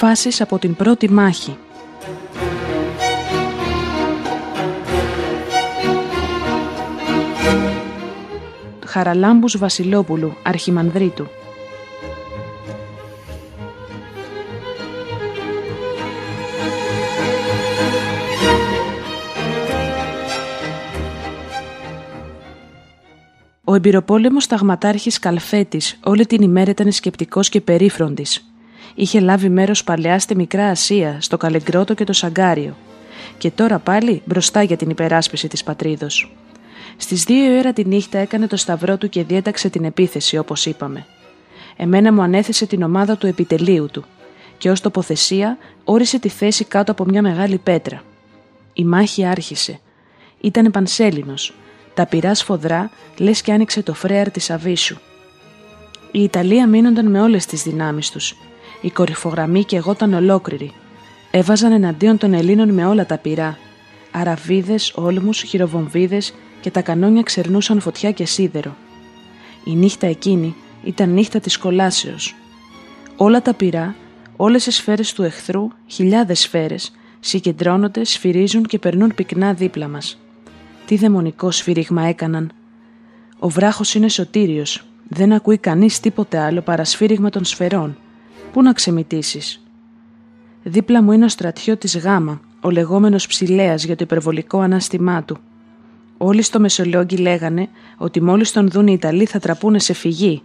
Φάσεις από την πρώτη μάχη. Χαραλάμπους Βασιλόπουλου, Αρχιμανδρίτου. Ο εμπειροπόλεμος ταγματάρχης Καλφέτης όλη την ημέρα ήταν σκεπτικός και περίφροντης. Είχε λάβει μέρος παλαιά στη Μικρά Ασία, στο Καλεγκρότο και το Σαγκάριο. Και τώρα πάλι μπροστά για την υπεράσπιση της πατρίδος. Στις 2 η ώρα τη νύχτα έκανε το σταυρό του και διέταξε την επίθεση, όπως είπαμε. Εμένα μου ανέθεσε την ομάδα του επιτελείου του και ως τοποθεσία όρισε τη θέση κάτω από μια μεγάλη πέτρα. Η μάχη άρχισε. Ήτανε πανσέλινος. Τα πυρά σφοδρά, λες και άνοιξε το φρέαρ της Αβίσου. Οι Ιταλοί αμήνονταν με όλες τις δυνάμεις τους. Η κορυφογραμμή καιγόταν ολόκληρη. Έβαζαν εναντίον των Ελλήνων με όλα τα πυρά. Αραβίδες, όλμους, χειροβομβίδες και τα κανόνια ξερνούσαν φωτιά και σίδερο. Η νύχτα εκείνη ήταν νύχτα της κολάσεως. Όλα τα πυρά, όλες οι σφαίρες του εχθρού, χιλιάδες σφαίρες, συγκεντρώνονται, σφυρίζουν και περνούν πυκνά δίπλα μας. Τι δαιμονικό σφύριγμα έκαναν. Ο βράχος είναι σωτήριος. Δεν ακούει κανείς τίποτε άλλο παρά σφύριγμα των σφαιρών. Πού να ξεμητήσεις. Δίπλα μου είναι ο στρατιώτης Γάμα, ο λεγόμενος Ψηλέας για το υπερβολικό ανάστημά του. Όλοι στο Μεσολόγγι λέγανε ότι μόλις τον δουν οι Ιταλοί θα τραπούνε σε φυγή.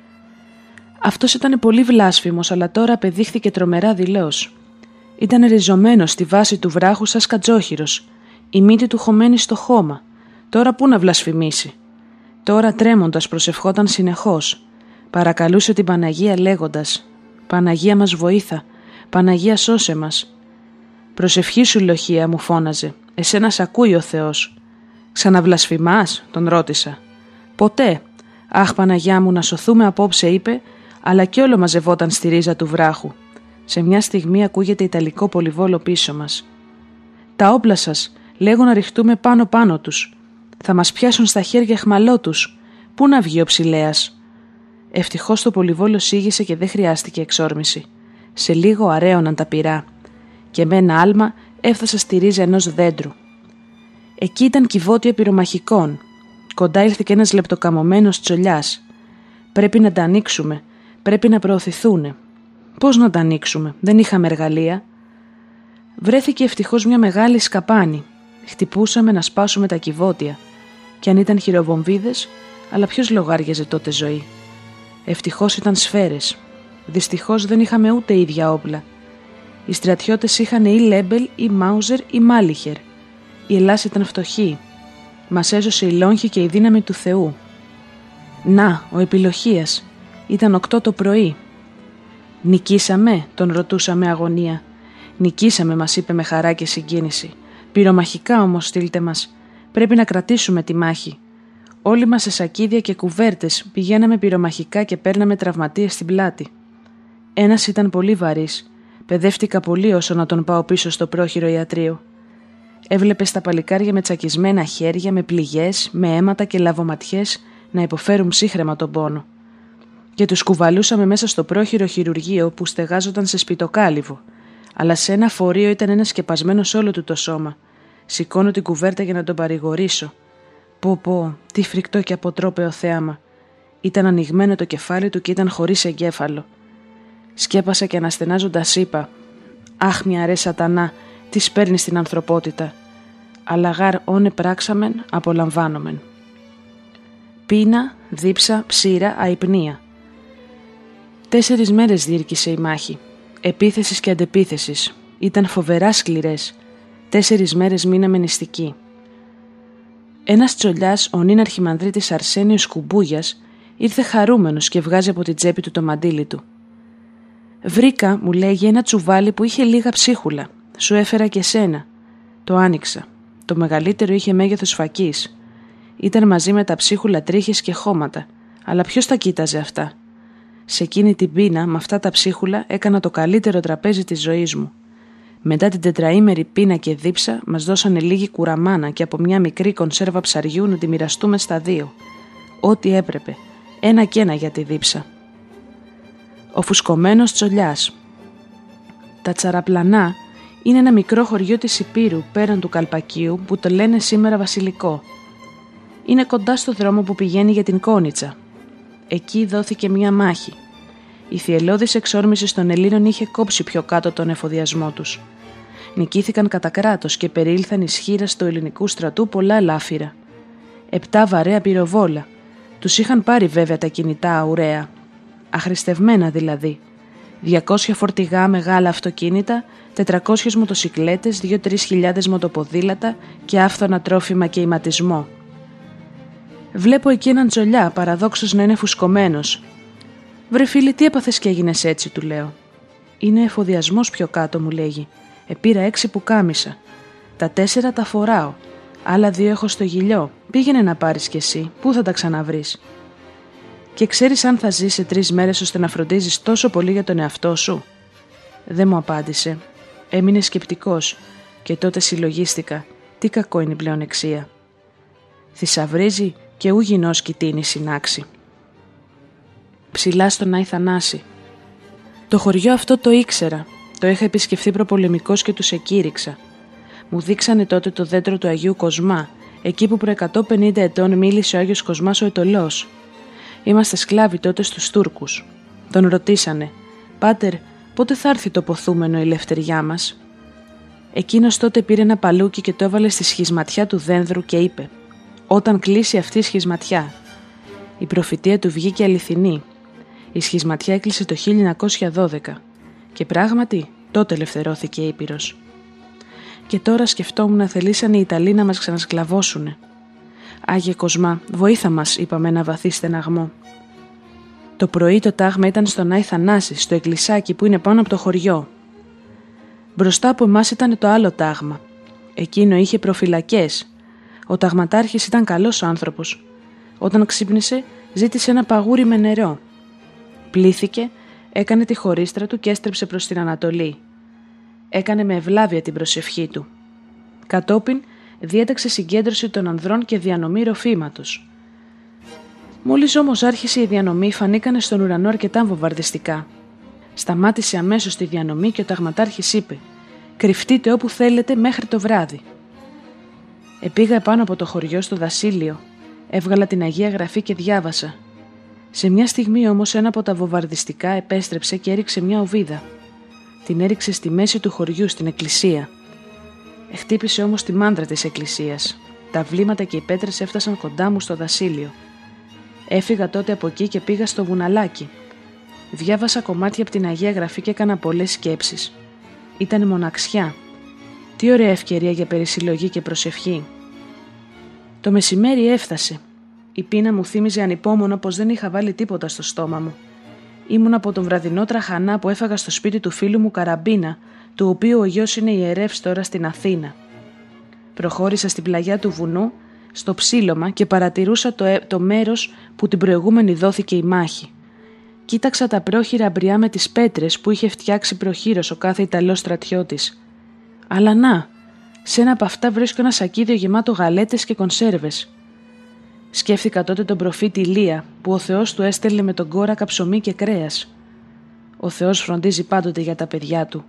Αυτός ήταν πολύ βλάσφημος, αλλά τώρα απεδείχθηκε τρομερά δειλός. Ήταν ριζωμένος στη βάση του βράχου σαν σκατζόχυρος, η μύτη του χωμένη στο χώμα. Τώρα πού να βλασφημίσει. Τώρα τρέμοντας προσευχόταν συνεχώς. Παρακαλούσε την Παναγία λέγοντας «Παναγία μας βοήθα, Παναγία σώσε μας». «Προσευχή σου, Λοχεία», μου φώναζε, «εσένα σ' ακούει ο Θεός». «Ξαναβλασφημάς», τον ρώτησα. «Ποτέ». «Αχ, Παναγιά μου, να σωθούμε απόψε», είπε, αλλά κι όλο μαζευόταν στη ρίζα του βράχου. Σε μια στιγμή ακούγεται ιταλικό πολυβόλο πίσω μας. «Τα όπλα σας», λέγω, να ρηχτούμε πάνω τους. «Θα μας πιάσουν στα χέρια αιχμαλώτους. Πού να βγει ο Ψηλέας». Ευτυχώς το πολυβόλο σίγησε και δεν χρειάστηκε εξόρμηση. Σε λίγο αραίωναν τα πυρά και με ένα άλμα έφτασα στη ρίζα ενός δέντρου. Εκεί ήταν κυβότιο πυρομαχικών. Κοντά ήλθε και ένας λεπτοκαμωμένος τσολιάς. «Πρέπει να τα ανοίξουμε. Πρέπει να προωθηθούνε». «Πώς να τα ανοίξουμε, δεν είχαμε εργαλεία». Βρέθηκε ευτυχώς μια μεγάλη σκαπάνη. Χτυπούσαμε να σπάσουμε τα κυβότια. Κι αν ήταν χειροβομβίδες, αλλά ποιος λογάριαζε τότε ζωή. Ευτυχώς ήταν σφαίρες. Δυστυχώς δεν είχαμε ούτε ίδια όπλα. Οι στρατιώτες είχαν ή Λέμπελ ή Μάουζερ ή Μάλιχερ. Η Ελλάς ήταν φτωχή. Μας έζωσε η λόγχη και η δύναμη του Θεού. Να, ο Επιλοχίας. Ήταν 8 το πρωί. «Νικήσαμε», τον ρωτούσα με αγωνία. «Νικήσαμε», μας είπε με χαρά και συγκίνηση. «Πυρομαχικά όμως στείλτε μας. Πρέπει να κρατήσουμε τη μάχη». Όλοι μας σε σακίδια και κουβέρτες πηγαίναμε πυρομαχικά και παίρναμε τραυματίες στην πλάτη. Ένας ήταν πολύ βαρύς. Παιδεύτηκα πολύ όσο να τον πάω πίσω στο πρόχειρο ιατρείο. Έβλεπες τα παλικάρια με τσακισμένα χέρια, με πληγές, με αίματα και λαβοματιές να υποφέρουν ψύχραιμα τον πόνο. Και τους κουβαλούσαμε μέσα στο πρόχειρο χειρουργείο που στεγάζονταν σε σπιτοκάλυβο. Αλλά σε ένα φορείο ήταν ένα σκεπασμένο όλο του το σώμα. Σηκώνω την κουβέρτα για να τον παρηγορήσω. Πω, τι φρικτό και αποτρόπαιο θέαμα. Ήταν ανοιγμένο το κεφάλι του και ήταν χωρίς εγκέφαλο. Σκέπασα και αναστενάζοντας είπα «Αχ, μια ρε σατανά, τι σπέρνει στην ανθρωπότητα». Αλλά γάρ όνε πράξαμεν, απολαμβάνομεν. Πείνα, δίψα, ψήρα, αϊπνία. 4 μέρες διήρκησε η μάχη. Επίθεσης και αντεπίθεσης. Ήταν φοβερά σκληρές. 4 μέρες μείναμε νηστικοί. Ένας τσολιάς, ο νυν αρχιμανδρίτης Αρσένιος Κουμπούγιας, ήρθε χαρούμενος και βγάζει από την τσέπη του το μαντίλι του. «Βρήκα», μου λέγει, «ένα τσουβάλι που είχε λίγα ψίχουλα. Σου έφερα και σένα». Το άνοιξα. Το μεγαλύτερο είχε μέγεθος φακής. Ήταν μαζί με τα ψίχουλα τρίχες και χώματα. Αλλά ποιος τα κοίταζε αυτά. Σε εκείνη την πείνα, με αυτά τα ψίχουλα, έκανα το καλύτερο τραπέζι της ζωής μου. Μετά την 4ημερη πείνα και δίψα, μας δώσανε λίγη κουραμάνα και από μια μικρή κονσέρβα ψαριού να τη μοιραστούμε στα 2. Ό,τι έπρεπε. 1 και 1 για τη δίψα. Ο φουσκωμένος τσολιάς. Τα Τσαραπλανά είναι ένα μικρό χωριό της Υπήρου πέραν του Καλπακίου που το λένε σήμερα Βασιλικό. Είναι κοντά στο δρόμο που πηγαίνει για την Κόνιτσα. Εκεί δόθηκε μια μάχη. Η θυελλώδης εξόρμηση των Ελλήνων είχε κόψει πιο κάτω τον εφοδιασμό τους. Νικήθηκαν κατά κράτος και περιήλθαν ισχύρας του ελληνικού στρατού πολλά λάφυρα. 7 βαρέα πυροβόλα. Τους είχαν πάρει βέβαια τα κινητά αουραία. Αχρηστευμένα δηλαδή. 200 φορτηγά μεγάλα αυτοκίνητα, 400 μοτοσικλέτες, 2-3 χιλιάδες μοτοποδήλατα και άφθονα τρόφιμα και ηματισμό. Βλέπω εκεί έναν τζολιά, παραδόξως να είναι φουσκωμένος. «Βρε φίλη, τι έπαθες και έγινες έτσι», του λέω. «Είναι εφοδιασμός πιο κάτω», μου λέγει. «Επήρα 6 πουκάμισα. Τα 4 τα φοράω. Άλλα 2 έχω στο γυλιό. Πήγαινε να πάρεις κι εσύ. Πού θα τα ξαναβρεις?» «Και ξέρεις αν θα ζεις σε 3 μέρες ώστε να φροντίζεις τόσο πολύ για τον εαυτό σου?» Δεν μου απάντησε. Έμεινε σκεπτικός και τότε συλλογίστηκα. Τι κακό είναι η πλεονεξία. Θησαυρίζει και ου γινός κοιτίνει συνάξει. Ψηλά στον Άη Θανάση. Το χωριό αυτό το ήξερα. Το είχα επισκεφθεί προπολεμικός και τους εκήρυξα. Μου δείξανε τότε το δέντρο του Αγίου Κοσμά, εκεί που προ 150 ετών μίλησε ο Άγιος Κοσμάς ο Αιτωλός. Είμαστε σκλάβοι τότε στους Τούρκους. Τον ρωτήσανε, «Πάτερ, πότε θα έρθει το ποθούμενο η ελευθεριά μας?» Εκείνος τότε πήρε ένα παλούκι και το έβαλε στη σχισματιά του δένδρου και είπε, «Όταν κλείσει αυτή η σχισματιά». Η προφητεία του βγήκε αληθινή. Η σχισματιά έκλεισε το 1912 και πράγματι τότε ελευθερώθηκε η Ήπειρος. Και τώρα σκεφτόμουν να θελήσαν οι Ιταλοί να μας ξανασκλαβώσουνε. «Άγιε Κοσμά, βοήθα μας», είπα με ένα βαθύ στεναγμό. Το πρωί το τάγμα ήταν στον Άη Θανάση, στο εκκλησάκι που είναι πάνω από το χωριό. Μπροστά από εμάς ήταν το άλλο τάγμα. Εκείνο είχε προφυλακές. Ο ταγματάρχης ήταν καλός άνθρωπος. Όταν ξύπνησε, ζήτησε ένα παγούρι με νερό. Πλήθηκε, έκανε τη χωρίστρα του και έστρεψε προς την Ανατολή. Έκανε με ευλάβεια την προσευχή του. Κατόπιν διέταξε συγκέντρωση των ανδρών και διανομή ροφήματος. Μόλις όμως άρχισε η διανομή, φανήκανε στον ουρανό αρκετά βομβαρδιστικά. Σταμάτησε αμέσως τη διανομή και ο ταγματάρχης είπε «Κρυφτείτε όπου θέλετε μέχρι το βράδυ». Επήγα επάνω από το χωριό στο δασίλειο, έβγαλα την Αγία Γραφή και διάβασα. Σε μια στιγμή όμως ένα από τα βομβαρδιστικά επέστρεψε και έριξε μια οβίδα. Την έριξε στη μέση του χωριού στην εκκλησία. Χτύπησε όμως τη μάντρα της εκκλησίας. Τα βλήματα και οι πέτρες έφτασαν κοντά μου στο δασίλειο. Έφυγα τότε από εκεί και πήγα στο βουναλάκι. Διάβασα κομμάτια από την Αγία Γραφή και έκανα πολλές σκέψεις. Ήταν μοναξιά. Τι ωραία ευκαιρία για περισυλλογή και προσευχή. Το μεσημέρι έφτασε. Η πείνα μου θύμιζε ανυπόμονο πως δεν είχα βάλει τίποτα στο στόμα μου. Ήμουν από τον βραδινό τραχανά που έφαγα στο σπίτι του φίλου μου Καραμπίνα, του οποίου ο γιος είναι ιερεύς τώρα στην Αθήνα. Προχώρησα στην πλαγιά του βουνού, στο ψήλωμα και παρατηρούσα το μέρος που την προηγούμενη δόθηκε η μάχη. Κοίταξα τα πρόχειρα αμπριά με τις πέτρες που είχε φτιάξει προχείρος ο κάθε Ιταλός στρατιώτης. Αλλά να, σε ένα από αυτά βρίσκω ένα σακίδιο γεμάτο γαλέτες και κονσέρβες. Σκέφτηκα τότε τον προφήτη Ηλία που ο Θεός του έστελνε με τον κόρακα ψωμί και κρέας. Ο Θεός φροντίζει πάντοτε για τα παιδιά του.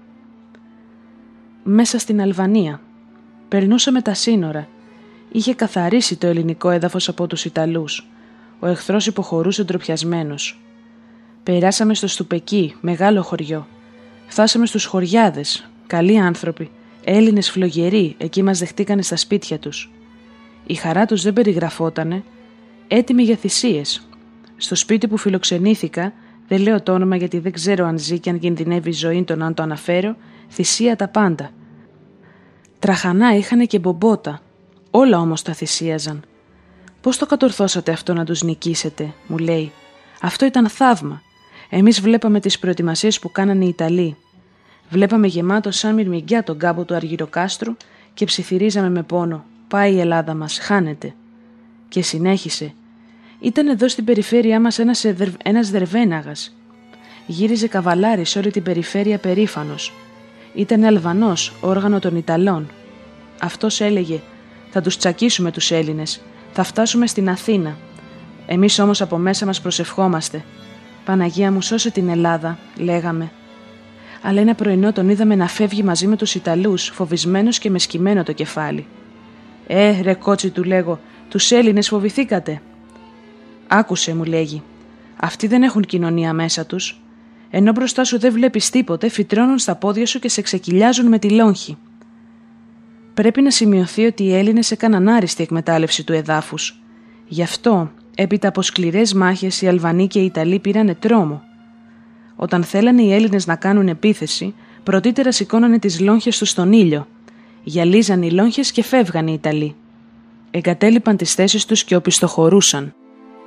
Μέσα στην Αλβανία. Περνούσαμε τα σύνορα. Είχε καθαρίσει το ελληνικό έδαφος από τους Ιταλούς. Ο εχθρός υποχωρούσε ντροπιασμένος. Περάσαμε στο Στουπεκί, μεγάλο χωριό. Φτάσαμε στους Χωριάδες, καλοί άνθρωποι, Έλληνες φλογεροί, εκεί μας δεχτήκανε στα σπίτια τους. Η χαρά τους δεν περιγραφότανε, έτοιμοι για θυσίες. Στο σπίτι που φιλοξενήθηκα, δεν λέω το όνομα γιατί δεν ξέρω αν ζει και αν κινδυνεύει η ζωή των αν το αναφέρω, θυσία τα πάντα. Τραχανά είχανε και μπομπότα, όλα όμως τα θυσίαζαν. «Πώς το κατορθώσατε αυτό να τους νικήσετε», μου λέει. «Αυτό ήταν θαύμα. Εμείς βλέπαμε τις προετοιμασίες που κάνανε οι Ιταλοί. Βλέπαμε γεμάτο σαν μυρμηγκιά τον κάμπο του Αργυροκάστρου και ψιθυρίζαμε με πόνο. Πάει η Ελλάδα μας, χάνεται». Και συνέχισε. «Ήταν εδώ στην περιφέρειά μας ένας δερβέναγας. Γύριζε καβαλάρι σε όλη την περιφέρεια περήφανος. Ήταν Αλβανός, όργανο των Ιταλών. Αυτός έλεγε «Θα τους τσακίσουμε τους Έλληνες, θα φτάσουμε στην Αθήνα». Εμείς όμως από μέσα μας προσευχόμαστε. «Παναγία μου, σώσε την Ελλάδα», λέγαμε. Αλλά ένα πρωινό τον είδαμε να φεύγει μαζί με τους Ιταλούς, φοβισμένος και με σκυμμένο το κεφάλι. Ρε κότσι, του λέγω, τους Έλληνες φοβηθήκατε? Άκουσε, μου λέγει, αυτοί δεν έχουν κοινωνία μέσα τους. Ενώ μπροστά σου δεν βλέπεις τίποτε, φυτρώνουν στα πόδια σου και σε ξεκυλιάζουν με τη λόγχη. Πρέπει να σημειωθεί ότι οι Έλληνες έκαναν άριστη εκμετάλλευση του εδάφους. Γι' αυτό, έπειτα από σκληρές μάχες, οι Αλβανοί και οι Ιταλοί πήρανε τρόμο. Όταν θέλανε οι Έλληνες να κάνουν επίθεση, πρωτήτερα σηκώνανε τις λόγχες τους στον ήλιο. Γυαλίζαν οι λόγχες και φεύγαν οι Ιταλοί. Εγκατέλειπαν τις θέσεις τους και οπισθοχωρούσαν.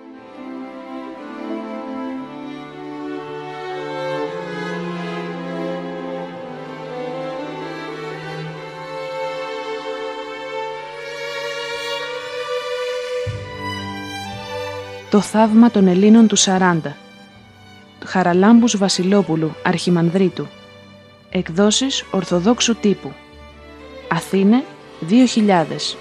Το θαύμα των Ελλήνων του 40. Χαραλάμπους Βασιλόπουλου, Αρχιμανδρίτου. Εκδόσεις Ορθοδόξου Τύπου. Αθήνε, 2000.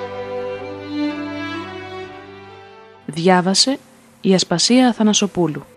Διάβασε η Ασπασία Αθανασοπούλου.